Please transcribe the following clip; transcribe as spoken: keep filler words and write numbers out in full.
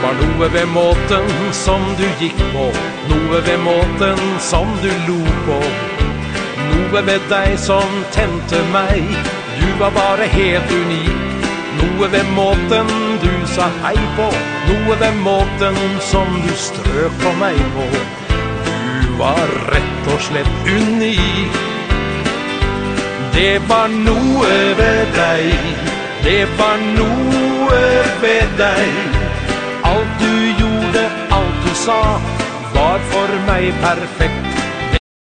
var noe ved måten som du gikk på, noe ved måten som du lo på, noe ved deg som tente meg, du var bare helt unik, noe ved måten du sa hei på, noe ved måten som du strøk på meg på, du var rett og slett unik. Det var noe ved deg, det var noe ved deg, alt du gjorde, alt du sa, var for meg perfekt.